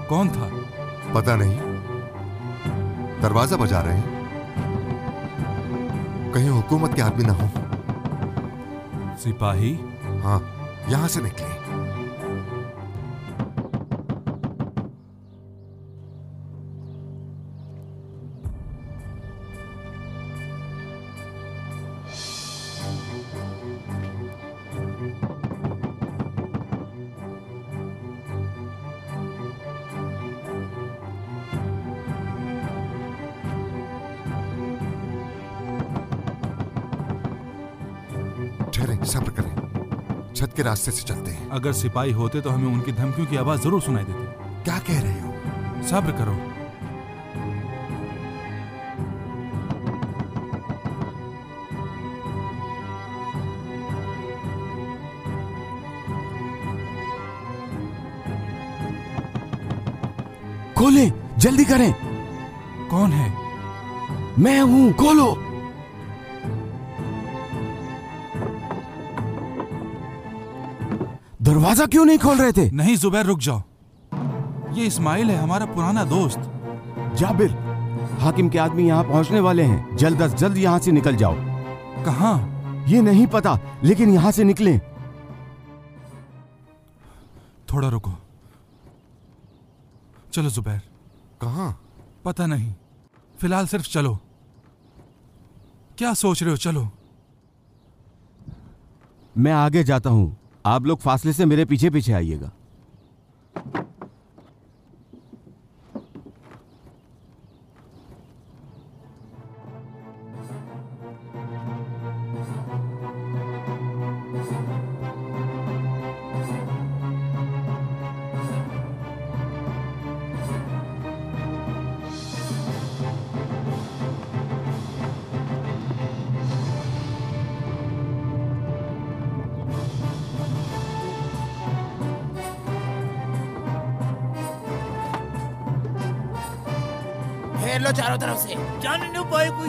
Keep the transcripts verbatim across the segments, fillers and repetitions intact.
कौन था? पता नहीं, दरवाजा बजा रहे हैं, कहीं हुकूमत के आदमी ना हो। सिपाही? हाँ, यहां से निकले। सब्र करें, छत के रास्ते से चलते हैं। अगर सिपाही होते तो हमें उनकी धमकियों की आवाज जरूर सुनाई देती। क्या कह रहे हो? सब्र करो। खोलें, जल्दी करें। कौन है? मैं हूं, खोलो। दरवाजा क्यों नहीं खोल रहे थे? नहीं जुबैर, रुक जाओ। ये इस्माइल है, हमारा पुराना दोस्त। जाबिर, हाकिम के आदमी यहाँ पहुंचने वाले हैं, जल्द अज जल्द यहाँ से निकल जाओ। कहाँ? ये नहीं पता, लेकिन यहाँ से निकलें। थोड़ा रुको। चलो जुबैर। कहाँ? पता नहीं, फिलहाल सिर्फ चलो। क्या सोच रहे हो? चलो। मैं आगे जाता हूं, आप लोग फासले से मेरे पीछे पीछे आइएगा। घेर लो चारों तरफ से, जाने नहीं पाए कोई।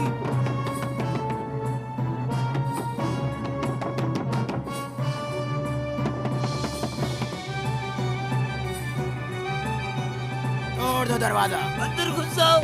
तोड़ दो दरवाजा, अंदर घुस जाओ।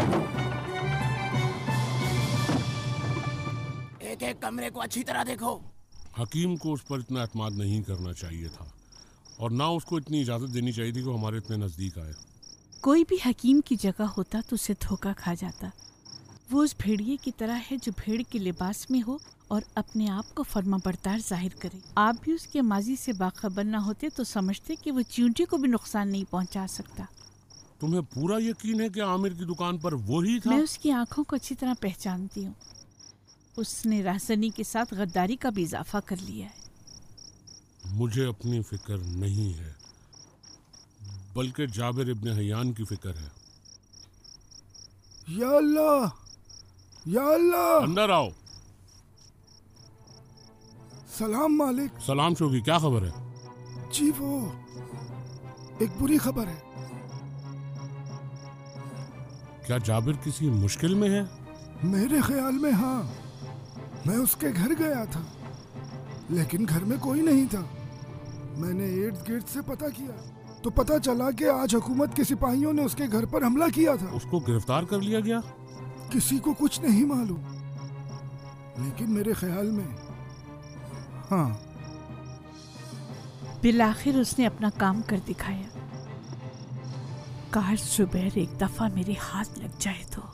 एक एक कमरे को अच्छी तरह देखो। हकीम को उस पर इतना एतमाद नहीं करना चाहिए था, और ना उसको इतनी इजाजत देनी चाहिए थी कि वो हमारे इतने नजदीक आए। कोई भी हकीम की जगह होता तो उसे धोखा खा जाता। वो उस भेड़िए की तरह है जो भेड़ के लिबास में हो और अपने आप को फर्माबरदार जाहिर करे। आप भी उसके माजी से बाखबर न होते तो समझते कि वो चींटी को भी नुकसान नहीं पहुंचा सकता। तुम्हें पूरा यकीन है कि आमिर की दुकान पर वो ही था? मैं उसकी आंखों को अच्छी तरह पहचानती हूँ। उसने राहसनी के साथ गद्दारी का भी इजाफा कर लिया है। मुझे अपनी फिक्र नहीं है, बल्कि जाबिर इब्न हयान की फिक्र है। या अल्लाह, या अल्लाह। अंदर आओ। सलाम मालिक। सलाम शोगी, क्या खबर है? जी वो एक बुरी खबर है। क्या जाबिर किसी मुश्किल में है? मेरे ख्याल में हाँ। मैं उसके घर गया था, लेकिन घर में कोई नहीं था। मैंने इर्द गिर्द से पता किया तो पता चला कि आज हुकूमत के सिपाहियों ने उसके घर पर हमला किया था। उसको गिरफ्तार कर लिया गया? किसी को कुछ नहीं मालूम, लेकिन मेरे ख्याल में हाँ। बिलाखिर उसने अपना काम कर दिखाया। काश जुबैर एक दफा मेरे हाथ लग जाए तो।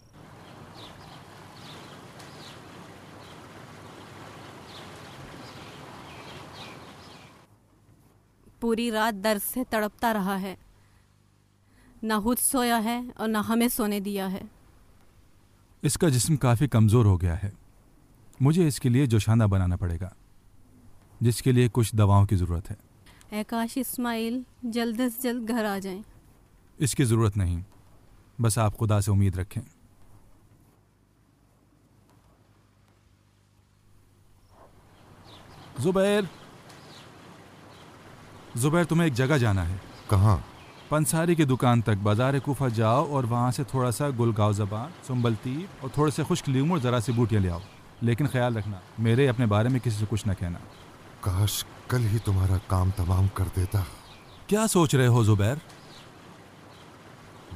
पूरी रात दर्द से तड़पता रहा है, ना खुद सोया है और ना हमें सोने दिया है। इसका जिस्म काफ़ी कमज़ोर हो गया है। मुझे इसके लिए जोशाना बनाना पड़ेगा, जिसके लिए कुछ दवाओं की ज़रूरत है। ऐ काश इस्माइल जल्द से जल्द घर आ जाएं। इसकी ज़रूरत नहीं, बस आप खुदा से उम्मीद रखें। जुबैर, जुबैर तुम्हें एक जगह जाना है। कहाँ? पंसारी की दुकान तक बाजार कूफा जाओ और वहाँ से थोड़ा सा गुलगाव ज़बान, सुंबलतीब और थोड़े से खुश्क लीमू और ज़रा सी बूटियाँ ले आओ। लेकिन ख्याल रखना, मेरे अपने बारे में किसी से कुछ न कहना। काश कल ही तुम्हारा काम तमाम कर देता। क्या सोच रहे हो जुबैर?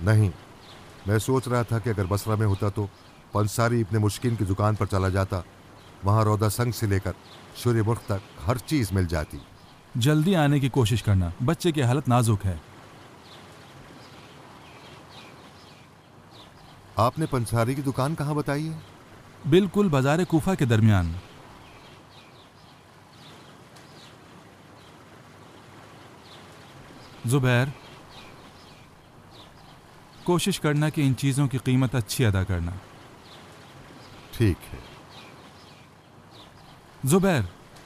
नहीं, मैं सोच रहा था कि अगर बसरा में होता तो पंसारी इब्ने मुश्किन की दुकान पर चला जाता। वहां रौदा संग से लेकर शुर्य मुल्क तक हर चीज मिल जाती। जल्दी आने की कोशिश करना, बच्चे की हालत नाजुक है। आपने पंसारी की दुकान कहाँ बताई है? बिल्कुल बाजार कूफा के दरमियान। जुबैर, कोशिश करना कि इन चीजों की कीमत अच्छी अदा करना। ठीक है। जुबैर,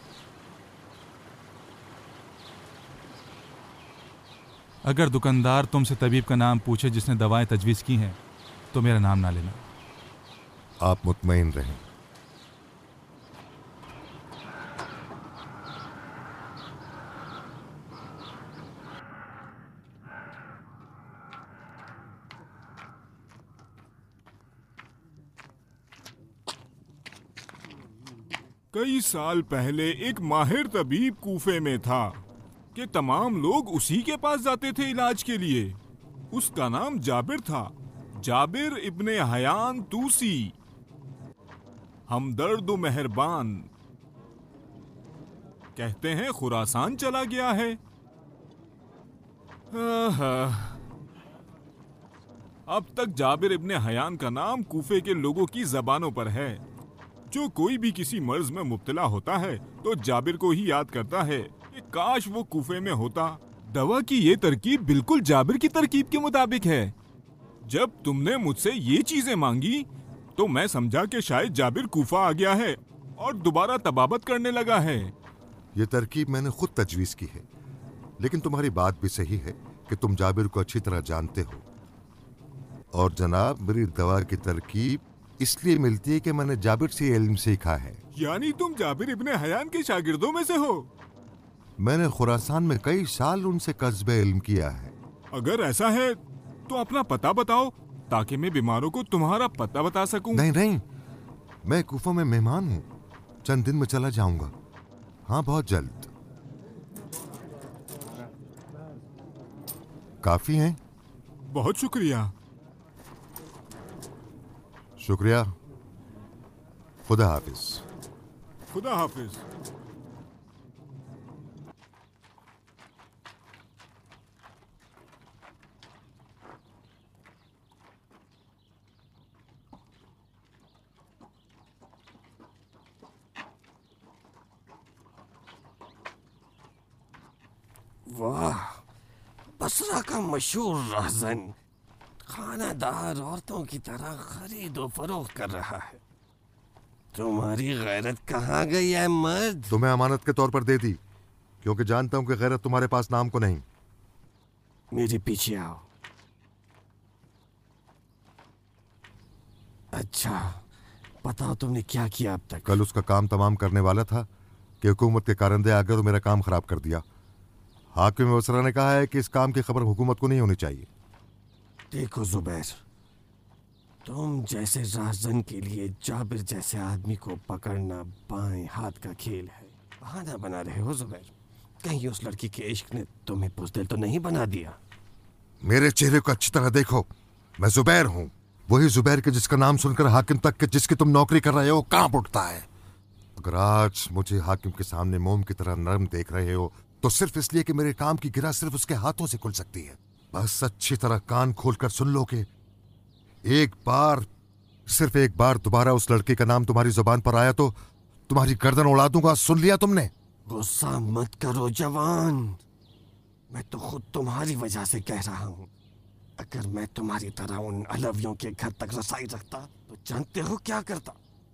अगर दुकानदार तुमसे तबीब का नाम पूछे जिसने दवाएं तजवीज़ की हैं तो मेरा नाम ना लेना। आप मुतमईन रहें। कई साल पहले एक माहिर तबीब कूफे में था कि तमाम लोग उसी के पास जाते थे इलाज के लिए। उसका नाम जाबिर था, जाबिर इब्ने हयान तूसी, हमदर्द व मेहरबान। कहते हैं खुरासान चला गया है। अब तक जाबिर इब्ने हयान का नाम कूफे के लोगों की जबानों पर है। जो कोई भी किसी मर्ज में मुब्तला होता है तो जाबिर को ही याद करता है कि काश वो कूफे में होता। दवा की ये तरकीब बिल्कुल जाबिर की तरकीब के मुताबिक है। जब तुमने मुझसे ये चीजें मांगी तो मैं समझा कि शायद जाबिर कूफा आ गया है और दोबारा तबाबत करने लगा है। ये तरकीब मैंने खुद तजवीज की है, लेकिन तुम्हारी बात भी सही है कि तुम जाबिर को अच्छी तरह जानते हो। और जनाब, मेरी दवा की तरकीब इसलिए मिलती है कि मैंने जाबिर से इल्म सीखा है। यानी तुम जाबिर इब्ने हयान के शागिर्दों में से हो? मैंने खुरासान में कई साल उनसे कस्बे इल्म किया है। अगर ऐसा है तो अपना पता बताओ ताकि मैं बीमारों को तुम्हारा पता बता सकूं। नहीं नहीं, मैं कूफा में मेहमान हूँ, चंद दिन में चला जाऊंगा। हाँ, बहुत जल्द। काफी हैं? बहुत शुक्रिया। शुक्रिया। खुदा हाफिज। खुदा हाफिज। वाह, बसरा का मशहूर रहज़न खानादार औरतों की तरह खरीद और फरोख्त कर रहा है। तुम्हारी गैरत कहाँ गई है मर्द? तुम्हें अमानत के तौर पर दे दी, क्योंकि जानता हूं कि गैरत तुम्हारे पास नाम को नहीं। मेरे पीछे आओ। अच्छा, बताओ तुमने क्या किया अब तक? कल उसका काम तमाम करने वाला था कि हुकूमत के कारंदे आ गए तो मेरा काम खराब कर दिया। हाकिम बसरा ने कहा है कि इस काम की खबर हुकूमत को नहीं होनी चाहिए। देखो जुबैर, तुम जैसे राजन के लिए जाबिर जैसे आदमी को पकड़ना बाएं हाथ का खेल है। बहाना बना रहे हो जुबैर? कहीं उस लड़की के इश्क ने तुम्हें बुज़दिल तो नहीं बना दिया? मेरे चेहरे को अच्छी तरह देखो, मैं जुबैर हूँ, वही जुबैर के जिसका नाम सुनकर हाकिम तक के जिसकी तुम नौकरी कर रहे हो कांप उठता है। अगर आज मुझे हाकिम के सामने मोम की तरह नरम देख रहे हो तो सिर्फ इसलिए कि मेरे काम की गिरा सिर्फ उसके हाथों से खुल सकती है। बस अच्छी तरह कान खोलकर सुन लो कि एक बार, सिर्फ एक बार दोबारा उस लड़के का नाम तुम्हारी जुबान पर आया तो तुम्हारी गर्दन उड़ा दूंगा। सुन लिया तुमने? गुस्सा मत करो जवान, मैं तो खुद तुम्हारी वजह से कह रहा हूँ। अगर मैं तुम्हारी तरह उन अलवियों के घर तक रसाई रखता तो जानते हो क्या करता?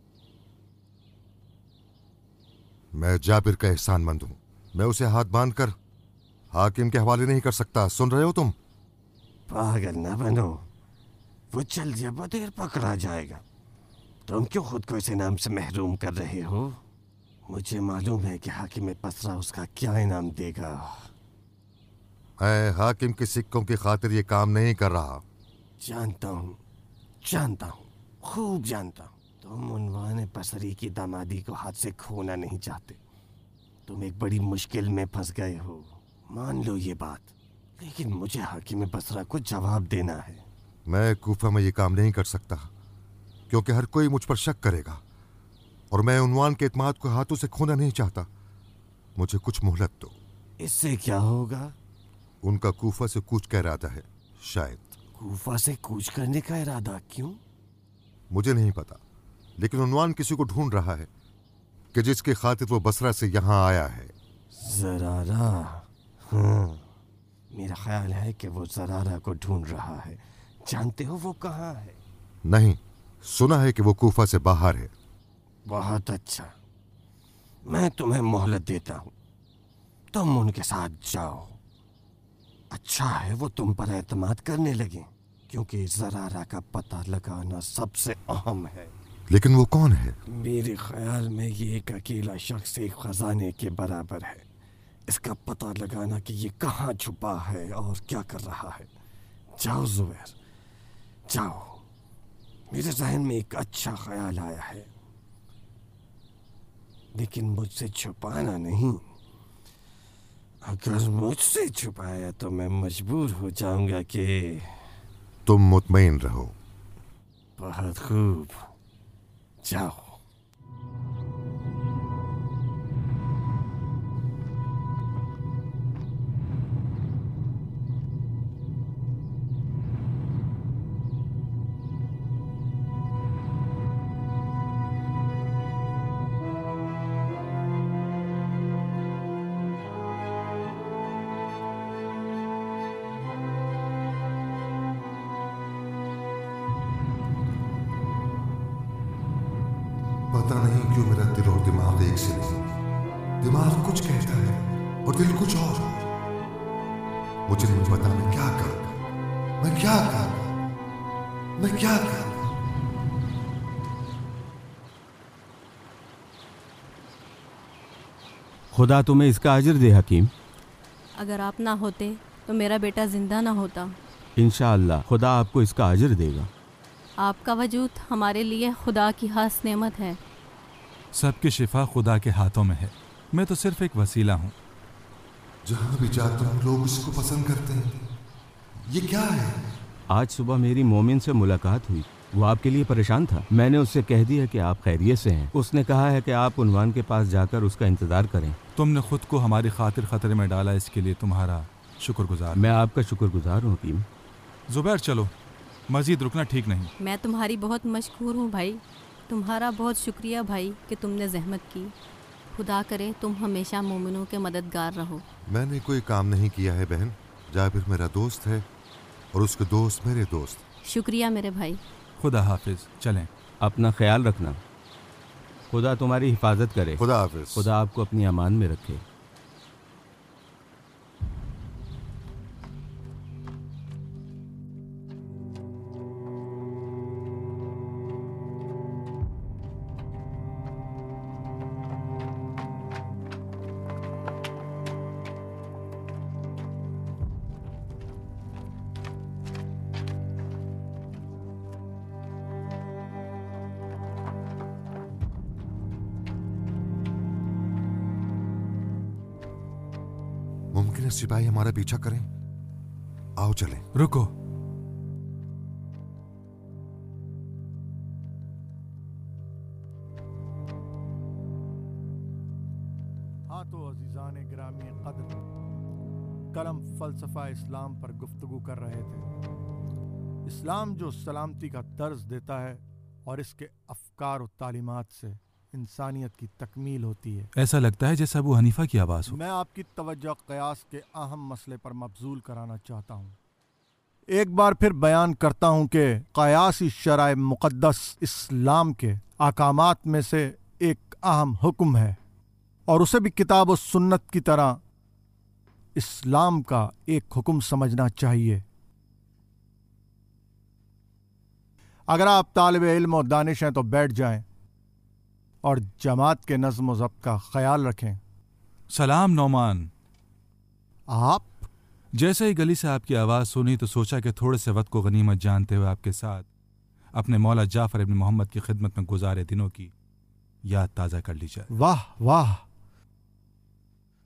मैं जाबिर का एहसानमंद हूँ, मैं उसे हाथ बांधकर हाकिम के हवाले नहीं कर सकता। सुन रहे हो तुम? पागल न बनो, वो जल्द या बदेर पकड़ा जाएगा। तुम क्यों खुद को इस इनाम से महरूम कर रहे हो? मुझे मालूम है कि हाकिम बसरा उसका क्या इनाम देगा। मैं हाकिम के सिक्कों की खातिर ये काम नहीं कर रहा। जानता हूँ, जानता हूँ, खूब जानता हूँ। तुम उन्वान बसरी की दामादी को हाथ से खोना नहीं चाहते। तुम एक बड़ी मुश्किल में फंस गए हो, मान लो ये बात, लेकिन मुझे हाकिम बसरा को जवाब देना है। मैं कूफा में ये काम नहीं कर सकता क्योंकि हर कोई मुझ पर शक करेगा और मैं उन्वान के इत्मीनान को हाथों से खोना नहीं चाहता। मुझे कुछ मोहलत दो। इससे क्या होगा? उनका कूफा से कूच का इरादा है, शायद। कूफा से कूच करने का इरादा? क्यों? मुझे नहीं पता, लेकिन उन्वान किसी को ढूंढ रहा है कि जिसके खातिर वो बसरा से यहाँ आया है। ज़रारा? हाँ, मेरा ख्याल है कि वो ज़रारा को ढूंढ रहा है। जानते हो वो कहाँ है? नहीं, सुना है कि वो कूफा से बाहर है। बहुत अच्छा, मैं तुम्हें मोहलत देता हूँ, तुम उनके साथ जाओ। अच्छा है वो तुम पर एतमाद करने लगे, क्योंकि ज़रारा का पता लगाना सबसे अहम है। लेकिन वो कौन है? मेरे ख्याल में ये एक अकेला शख्स एक खजाने के बराबर है। इसका पता लगाना कि ये कहाँ छुपा है और क्या कर रहा है। जाओ ज़ुबैर, जाओ। मेरे जहन में एक अच्छा ख्याल आया है, लेकिन मुझसे छुपाना नहीं। अगर मुझसे छुपाया तो मैं मजबूर हो जाऊंगा कि... तुम मुतमईन रहो। बहुत खूब, जाओ। पता नहीं क्यों मेरा दिल और दिमाग एक से नहीं। दिमाग कुछ कहता है और दिल कुछ और। मुझे नहीं पता मैं क्या करूं, मैं क्या करूं, मैं क्या करूं। खुदा तुम्हें इसका अजर दे हकीम। अगर आप ना होते तो मेरा बेटा जिंदा ना होता। इंशाअल्लाह खुदा आपको इसका अजर देगा। आपका वजूद हमारे लिए खुदा की खास नेमत है। सबकी शिफा खुदा के हाथों में है, मैं तो सिर्फ एक वसीला हूँ। जहाँ भी जाता हूँ लोग इसको पसंद करते हैं। ये क्या है? आज सुबह मेरी मोमिन से मुलाकात हुई, वो आपके लिए परेशान था। मैंने उससे कह दिया कि आप खैरियत से हैं। उसने कहा है कि आप उन्वान के पास जाकर उसका इंतज़ार करें। तुमने खुद को हमारी खातिर खतरे में डाला, इसके लिए तुम्हारा शुक्रगुजार। मैं आपका शुक्रगुजार हूँ हकीम। ज़ुबैर चलो, मज़ीद रुकना ठीक नहीं। मैं तुम्हारी बहुत मशकूर हूँ भाई। तुम्हारा बहुत शुक्रिया भाई कि तुमने जहमत की। खुदा करे तुम हमेशा मोमिनों के मददगार रहो। मैंने कोई काम नहीं किया है बहन। जाबिर मेरा दोस्त है और उसके दोस्त मेरे दोस्त। शुक्रिया मेरे भाई। खुदा हाफिज, चलें। अपना ख्याल रखना। खुदा तुम्हारी हिफाजत करे। खुदा हाफिज। खुदा आपको अपनी अमान में रखे। मुमकिन है सिपाही हमारा पीछा करें। आओ चलें। रुको, हाँ तो अजीजान गिरामी कदर, कलम फ़लसफ़ा इस्लाम पर गुफ्तगू कर रहे थे। इस्लाम जो सलामती का दर्ज देता है और इसके अफकार और तालीमात से इंसानियत की तकमील होती है। ऐसा लगता है जैसे अबू हनीफा की आवाज़ हो। मैं आपकी तवज्जो क़यास के अहम मसले पर मबजूल कराना चाहता हूँ। एक बार फिर बयान करता हूँ कि क़यासी शराय मुक़द्दस इस्लाम के अहकामात में से एक अहम हुक्म है और उसे भी किताब और सुन्नत की तरह इस्लाम का एक हुक्म समझना चाहिए। अगर आप तालिब इल्म और दानिश हैं तो बैठ जाएं और जमात के नज़्म व ज़ब्त का ख्याल रखें। सलाम नौमान। आप? जैसे ही गली से आपकी आवाज़ सुनी तो सोचा कि थोड़े से वक्त को गनीमत जानते हुए आपके साथ अपने मौला जाफ़र इब्न मोहम्मद की खिदमत में गुजारे दिनों की याद ताज़ा कर ली जाए। वाह वाह,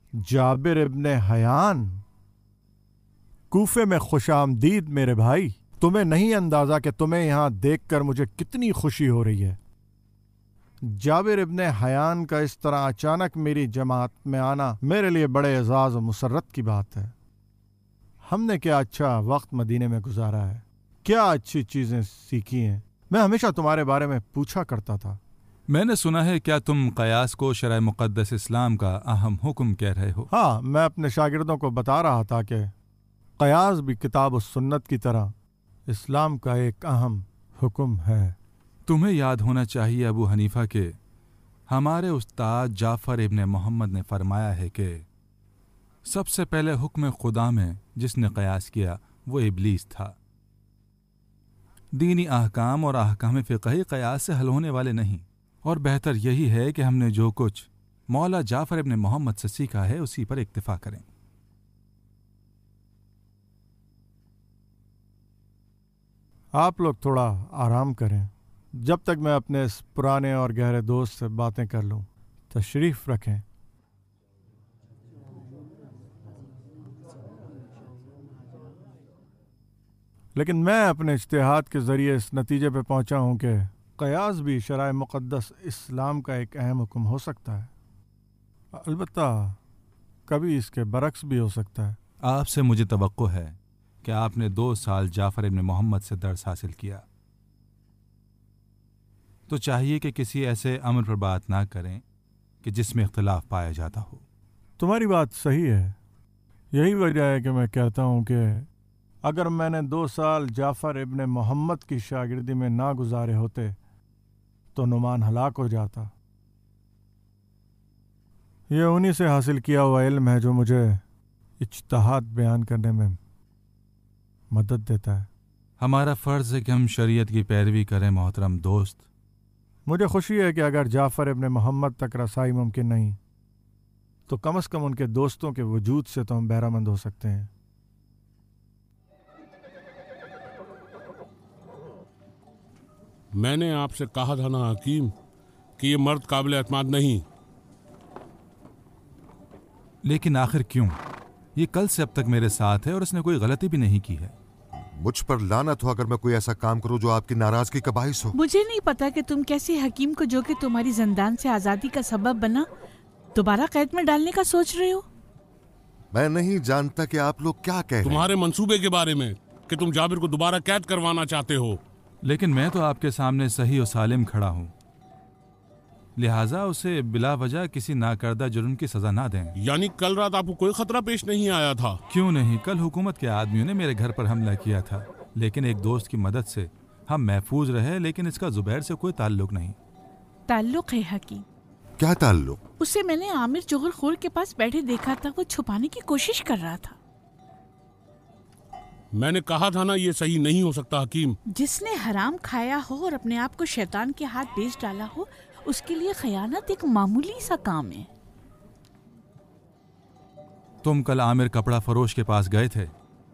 जाबिर इब्न हयान, कूफे में खुशामदीद मेरे भाई। तुम्हें नहीं अंदाजा कि तुम्हें यहां देखकर मुझे कितनी खुशी हो रही है। जाबिर इब्ने हयान का इस तरह अचानक मेरी जमात में आना मेरे लिए बड़े एजाज और मुसर्रत की बात है। हमने क्या अच्छा वक्त मदीने में गुजारा है, क्या अच्छी चीजें सीखी हैं। मैं हमेशा तुम्हारे बारे में पूछा करता था। मैंने सुना है क्या तुम कयास को शरय मुक़द्दस इस्लाम का अहम हुक्म कह रहे हो? हाँ, मैं अपने शागिर्दों को बता रहा था कि कयास भी किताब और सुन्नत की तरह इस्लाम का एक अहम हुक्म है। तुम्हें याद होना चाहिए अबू हनीफा के हमारे उस्ताद जाफ़र इब्ने मोहम्मद ने फरमाया है कि सबसे पहले हुक्म खुदा में जिसने कयास किया वो इबलीस था। दीनी अहकाम और अहकाम फ़िक़ही कयास से हल होने वाले नहीं, और बेहतर यही है कि हमने जो कुछ मौला जाफ़र इब्ने मोहम्मद से सीखा है उसी पर इक्तिफ़ा करें। आप लोग थोड़ा आराम करें जब तक मैं अपने इस पुराने और गहरे दोस्त से बातें कर लूं। तशरीफ रखें। लेकिन मैं अपने इज्तिहाद के ज़रिए इस नतीजे पे पहुंचा हूं कि कयास भी शराय मुक़द्दस इस्लाम का एक अहम हुक्म हो सकता है। अलबत्ता कभी इसके बरक्स भी हो सकता है। आपसे मुझे तवक्को है कि आपने दो साल जाफ़र इब्ने मोहम्मद से दर्स हासिल किया, तो चाहिए कि किसी ऐसे अमर पर बात ना करें कि जिसमें इख्तिलाफ पाया जाता हो। तुम्हारी बात सही है। यही वजह है कि मैं कहता हूं कि अगर मैंने दो साल जाफ़र इब्ने मोहम्मद की शागिर्दी में ना गुजारे होते तो नुमान हलाक हो जाता। यह उन्हीं से हासिल किया हुआ इल्म है जो मुझे इज्तिहाद बयान करने में मदद देता है। हमारा फ़र्ज़ है कि हम शरीयत की पैरवी करें मोहतरम दोस्त। मुझे खुशी है कि अगर जाफ़र इब्ने मोहम्मद तक रसाई मुमकिन नहीं तो कम से कम उनके दोस्तों के वजूद से तो हम बहरामंद हो सकते हैं। मैंने आपसे कहा था ना हकीम कि ये मर्द काबिल एतमाद नहीं। लेकिन आखिर क्यों? ये कल से अब तक मेरे साथ है और इसने कोई गलती भी नहीं की है। मुझ पर लानत हो अगर मैं कोई ऐसा काम करूं जो आपकी नाराजगी का बाइस हो। मुझे नहीं पता कि तुम कैसे हकीम को, जो कि तुम्हारी जिंदान से आजादी का सबब बना, दोबारा कैद में डालने का सोच रहे हो। मैं नहीं जानता कि आप लोग क्या कह रहे हैं। तुम्हारे मंसूबे के बारे में कि तुम जाबिर को दोबारा कैद करवाना चाहते हो। लेकिन मैं तो आपके सामने सही और सालिम खड़ा हूँ, लिहाजा उसे बिला वजह किसी नाकर्दा जुर्म की सजा ना दें। यानी कल रात आपको कोई खतरा पेश नहीं आया था? क्यों नहीं, कल हुकूमत के आदमियों ने मेरे घर पर हमला किया था, लेकिन एक दोस्त की मदद से हम महफूज रहे। लेकिन इसका जुबैर से कोई ताल्लुक नहीं। ताल्लुक है हकीम। क्या ताल्लुक? उसे मैंने आमिर जोहरखोर के पास बैठे देखा था, वो छुपाने की कोशिश कर रहा था। मैंने कहा था ना ये सही नहीं हो सकता हकीम। जिसने हराम खाया हो और अपने आप को शैतान के हाथ बेच डाला हो, उसके लिए खयानत एक मामूली सा काम है। तुम कल आमिर कपड़ा फरोश के पास गए थे?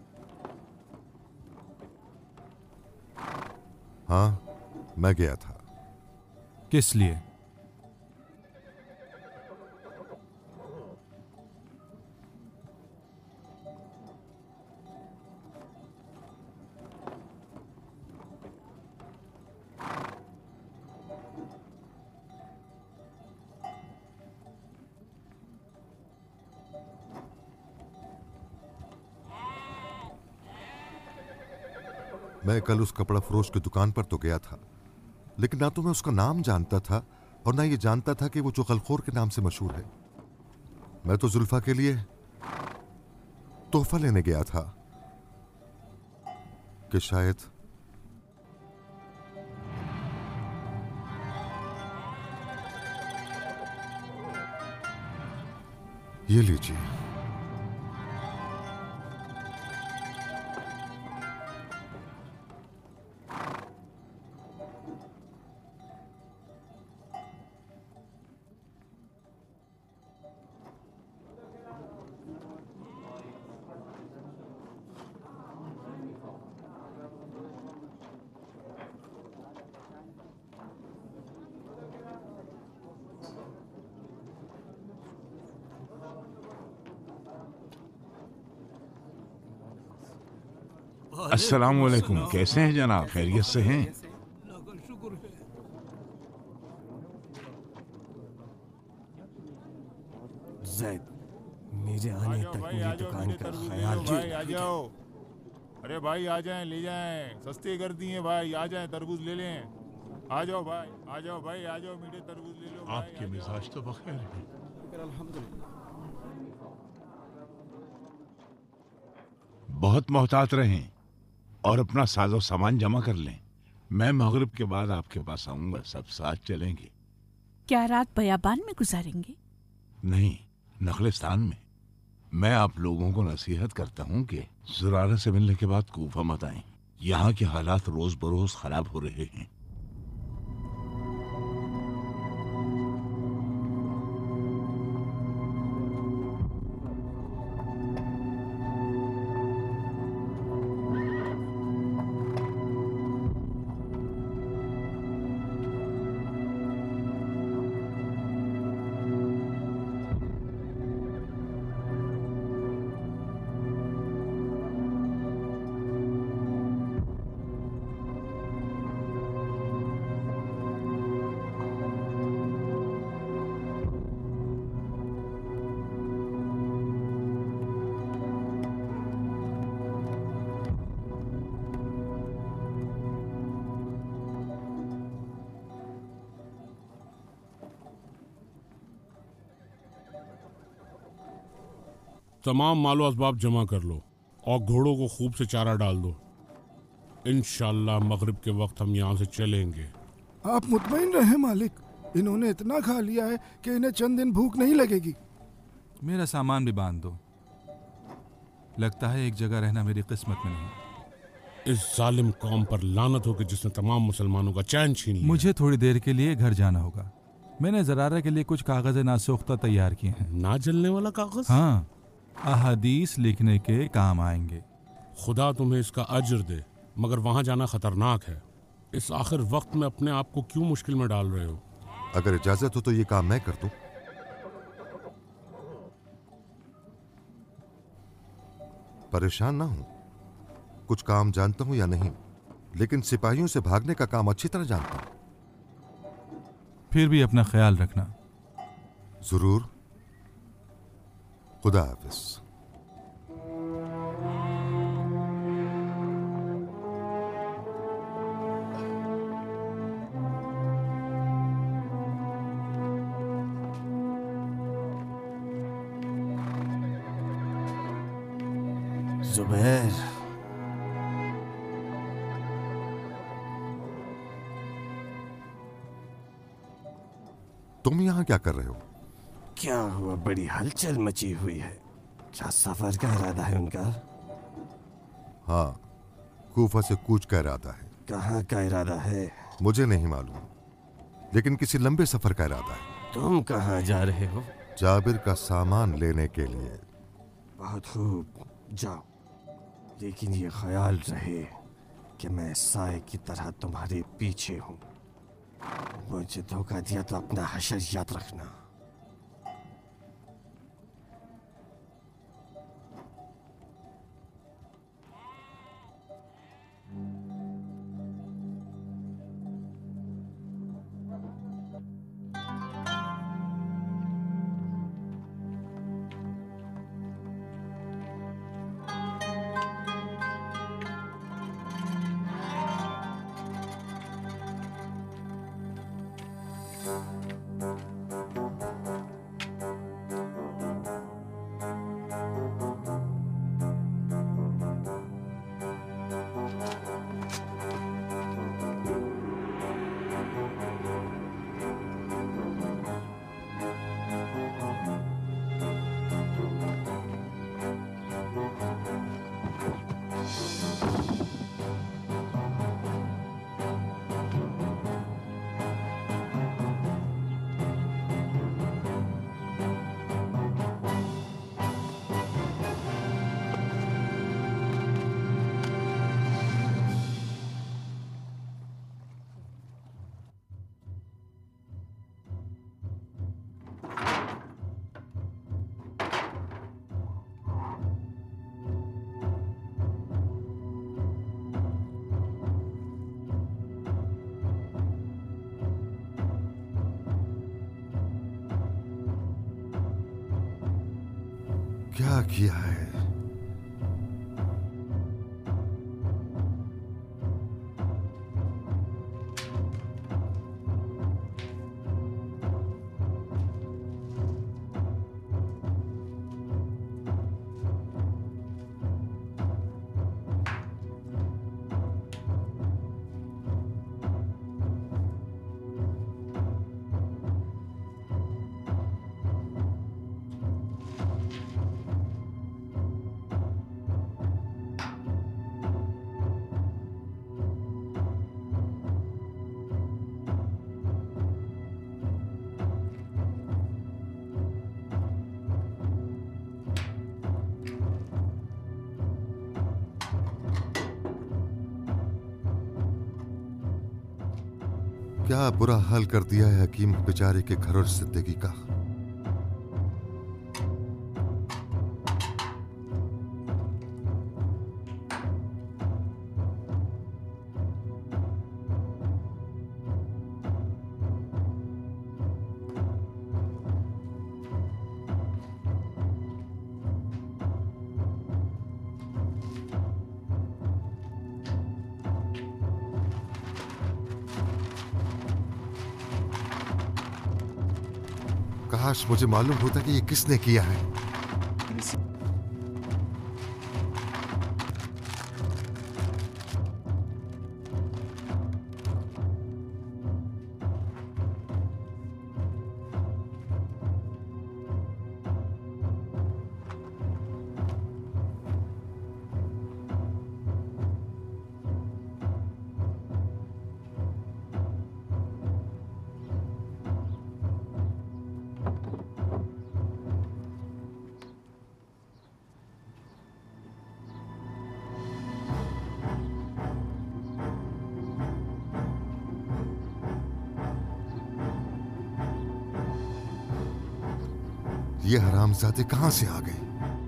हाँ, मैं गया था। किस लिए? मैं कल उस कपड़ा फरोश की दुकान पर तो गया था, लेकिन ना तो मैं उसका नाम जानता था और ना ये जानता था कि वो चुगलखोर के नाम से मशहूर है। मैं तो जुल्फा के लिए तोहफा लेने गया था कि शायद ये लीजिए। अस्सलाम वालेकुम। कैसे हैं जनाब? खैरियत से हैं? जैद, मेरे आने तक मेरी दुकान का ख्याल भाई आ जाओ। अरे भाई आ जाएं, ले जाएं, सस्ते कर दिए भाई, आ जाएं, तरबूज ले लें। आ जाओ भाई, आ जाओ भाई, आ जाओ, मीठे तरबूज ले लो। आपके मिजाज तो बखैर हैं। बहुत मोहतात रहें और अपना साजो सामान जमा कर लें। मैं मगरिब के बाद आपके पास आऊंगा, सब साथ चलेंगे। क्या रात बयाबान में गुजारेंगे? नहीं, नखलिस्तान में। मैं आप लोगों को नसीहत करता हूँ कि जुरारा से मिलने के बाद कूफा मत आएं। यहाँ के हालात रोज बरोज खराब हो रहे हैं। तमाम मालो असबाब जमा कर लो और घोड़ों को खूब से चारा डाल दो। इंशाल्लाह मगरिब के वक्त हम यहाँ से चलेंगे। आप मुतमईन रहे मालिक, इन्होंने इतना खा लिया है कि इन्हें चंद दिन भूख नहीं लगेगी। मेरा सामान भी बांध दो। लगता है एक जगह रहना मेरी किस्मत में नहीं। इस जालिम कौम पर लानत हो कि जिसने तमाम मुसलमानों का चैन छीन लिया। मुझे थोड़ी देर के लिए घर जाना होगा। मैंने जरारा के लिए कुछ कागज नासोख्ता तैयार किए हैं। ना जलने वाला कागज? हाँ, अहादीस लिखने के काम आएंगे। खुदा तुम्हें इसका अजर दे, मगर वहां जाना खतरनाक है। इस आखिर वक्त में अपने आप को क्यों मुश्किल में डाल रहे हो? अगर इजाजत हो तो ये काम मैं कर दूं। परेशान ना हूं, कुछ काम जानता हूं या नहीं, लेकिन सिपाहियों से भागने का काम अच्छी तरह जानता हूं। फिर भी अपना ख्याल रखना। जरूर। खुदा हाफिज। जुबैर, तुम यहां क्या कर रहे हो? क्या हुआ? बड़ी हलचल मची हुई है। क्या सफर का इरादा है उनका? हाँ, कूफा से कूच का इरादा है। कहाँ का इरादा है? मुझे नहीं मालूम, लेकिन किसी लंबे सफर का इरादा है। तुम कहाँ जा रहे हो? जाबिर का सामान लेने के लिए। बहुत खूब, जाओ, लेकिन ये ख्याल रहे कि मैं साए की तरह तुम्हारे पीछे हूँ। मुझे धोखा दिया तो अपना हशर याद रखना। क्या किया है? क्या बुरा हाल कर दिया है हकीम बेचारे के घर और जिंदगी का। काश मुझे मालूम होता कि ये किसने किया है। ये हरामजादे कहां से आ गए?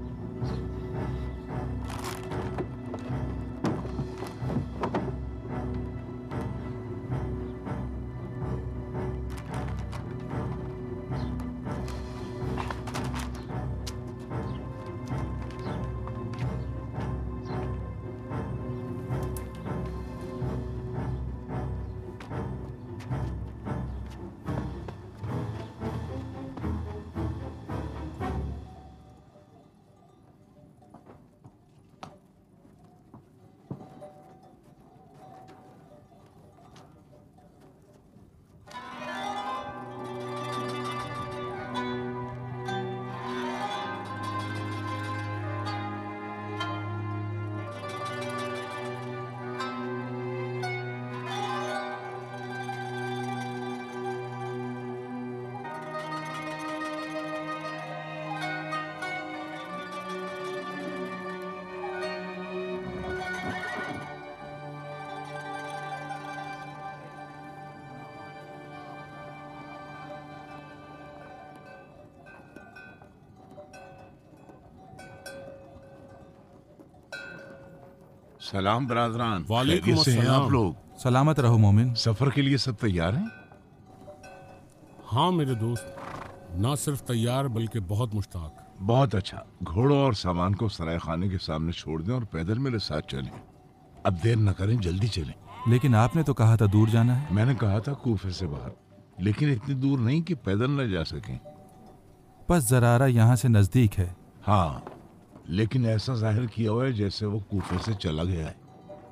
सलाम बरादरान। वालेकुम खैरियत से हैं अस्सलाम। आप लोग? सलामत रहो मोमिन। सफर के लिए सब तैयार हैं? हाँ मेरे दोस्त, ना सिर्फ तैयार बल्कि बहुत मुश्ताक। बहुत अच्छा। घोड़ों और सामान को सराय खाने के सामने छोड़ दें और पैदल मेरे साथ चलें। अब देर न करें, जल्दी चलें। लेकिन आपने तो कहा था दूर जाना है। मैंने कहा था कूफे से बाहर, लेकिन इतनी दूर नहीं कि पैदल न जा सकें। बस जरारा यहाँ से नजदीक है। हाँ, लेकिन ऐसा जाहिर किया हुआ है जैसे वो कूफे से चला गया है।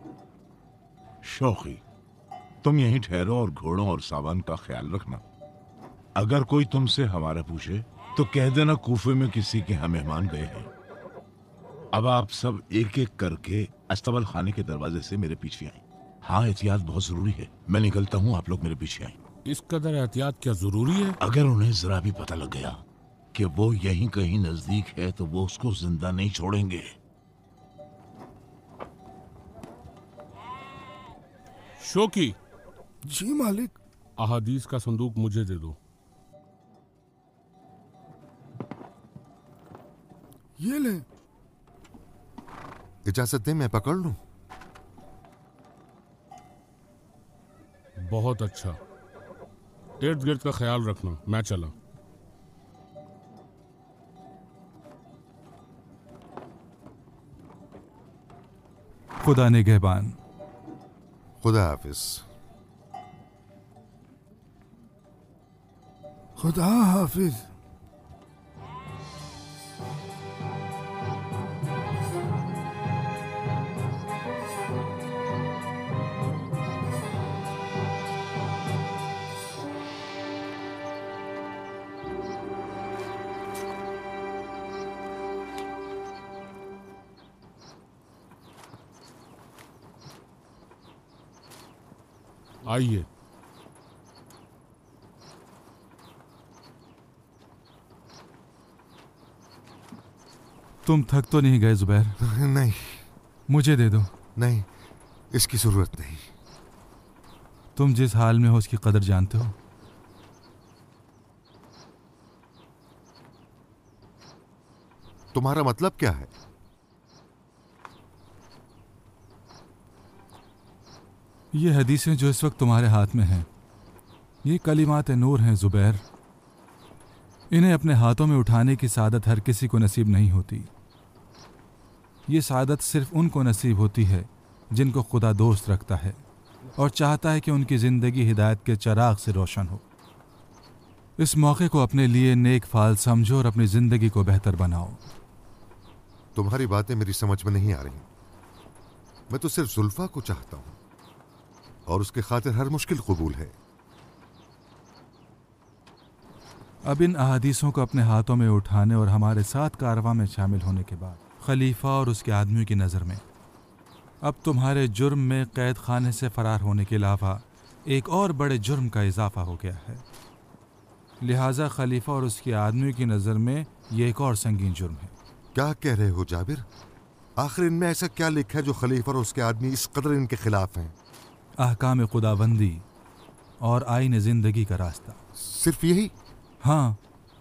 शौकी, तुम यहीं ठहरो और घोड़ों और सामान का ख्याल रखना। अगर कोई तुमसे हमारा पूछे तो कह देना कूफे में किसी के यहाँ मेहमान गए हैं। अब आप सब एक एक करके अस्तबल खाने के दरवाजे से मेरे पीछे आए। हाँ, एहतियात बहुत जरूरी है। मैं निकलता हूँ, आप लोग मेरे पीछे आए। इस कदर एहतियात क्या जरूरी है? अगर उन्हें जरा भी पता लग गया कि वो यहीं कहीं नजदीक है तो वो उसको जिंदा नहीं छोड़ेंगे। शौकी। जी मालिक। अहादीस का संदूक मुझे दे दो। ये ले। इजाजत दे, मैं पकड़ लूं? बहुत अच्छा। इर्द गिर्द का ख्याल रखना। मैं चला। खुदा निगहबान। खुदा हाफिज। खुदा हाफिज। आइए। तुम थक तो नहीं गए जुबैर? नहीं। मुझे दे दो। नहीं, इसकी जरूरत नहीं। तुम जिस हाल में हो उसकी कदर जानते हो। तुम्हारा मतलब क्या है? ये हदीसें जो इस वक्त तुम्हारे हाथ में हैं, ये कलिमात नूर हैं जुबैर। इन्हें अपने हाथों में उठाने की सादत हर किसी को नसीब नहीं होती। ये सादत सिर्फ उनको नसीब होती है जिनको खुदा दोस्त रखता है और चाहता है कि उनकी ज़िंदगी हिदायत के चिराग से रोशन हो। इस मौके को अपने लिए नेक फाल समझो और अपनी ज़िंदगी को बेहतर बनाओ। तुम्हारी बातें मेरी समझ में नहीं आ रही। मैं तो सिर्फ जुल्फा को चाहता हूं और उसके खातिर हर मुश्किल कबूल है। अब इन अहादीसों को अपने हाथों में उठाने और हमारे साथ कारवां में शामिल होने के बाद खलीफा और उसके आदमियों की नज़र में अब तुम्हारे जुर्म में कैद खाने से फरार होने के अलावा एक और बड़े जुर्म का इजाफा हो गया है। लिहाजा खलीफा और उसके आदमियों की नज़र में ये एक और संगीन जुर्म है। क्या कह रहे हो जाबिर? आखिर इनमें ऐसा क्या लिखा है जो खलीफा और उसके आदमी इस कदर इनके खिलाफ हैं? अहकाम खुदाबंदी और आईन जिंदगी का रास्ता। सिर्फ यही? हाँ।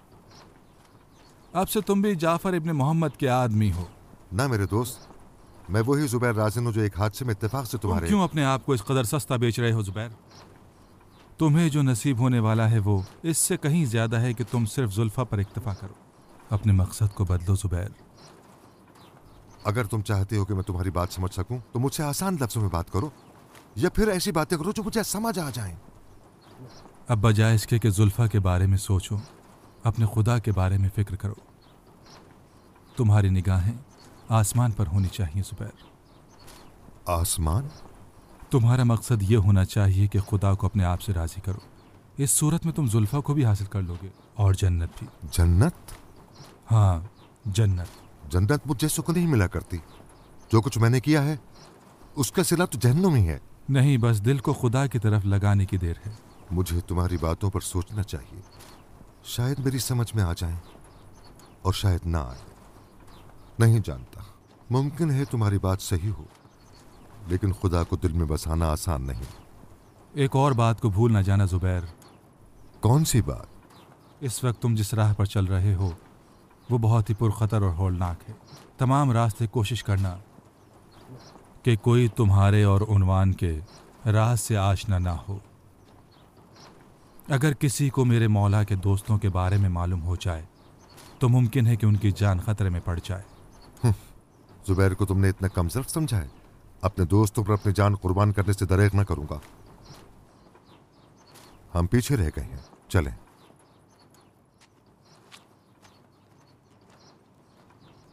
अब से तुम भी जाफर इब्ने मोहम्मद के आदमी हो। ना मेरे दोस्त, मैं वही जुबैर राज़िन हूं जो एक हादसे में इत्तेफाक से तुम्हारे। तुम क्यों अपने आप को इस कदर सस्ता बेच रहे हो जुबैर? तुम्हें जो नसीब होने वाला है वो इससे कहीं ज्यादा है कि तुम सिर्फ जुल्फा पर इक्तफा करो। अपने मकसद को बदलो जुबैर। अगर तुम चाहते हो कि मैं तुम्हारी बात समझ सकूं तो मुझसे आसान लफ्जों में बात करो, या फिर ऐसी बातें करो जो मुझे समझ आ जाएं। अब बजाय इसके कि जुल्फा के बारे में सोचो, अपने खुदा के बारे में फिक्र करो। तुम्हारी निगाहें आसमान पर होनी चाहिए जुबैर। आसमान? तुम्हारा मकसद ये होना चाहिए कि खुदा को अपने आप से राजी करो। इस सूरत में तुम जुल्फा को भी हासिल कर लोगे और जन्नत भी। जन्नत? हाँ, जन्नत। जन्नत मुझ जैसों को नहीं मिला करती। जो कुछ मैंने किया है उसका सिला तो जहन्नुम ही है। नहीं, बस दिल को खुदा की तरफ लगाने की देर है। मुझे तुम्हारी बातों पर सोचना चाहिए। शायद मेरी समझ में आ जाए और शायद ना आए, नहीं जानता। मुमकिन है तुम्हारी बात सही हो, लेकिन खुदा को दिल में बसाना आसान नहीं। एक और बात को भूल ना जाना जुबैर। कौन सी बात? इस वक्त तुम जिस राह पर चल रहे हो वो बहुत ही पुरखतर और हौलनाक है। तमाम रास्ते कोशिश करना कि कोई तुम्हारे और उन्वान के राह से आशना ना हो। अगर किसी को मेरे मौला के दोस्तों के बारे में मालूम हो जाए तो मुमकिन है कि उनकी जान खतरे में पड़ जाए। जुबैर को तुमने इतना कमजोर समझा है? अपने दोस्तों पर अपनी जान कुर्बान करने से दरेक न करूंगा। हम पीछे रह गए हैं, चलें।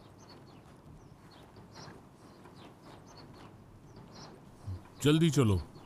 जल्दी चलो।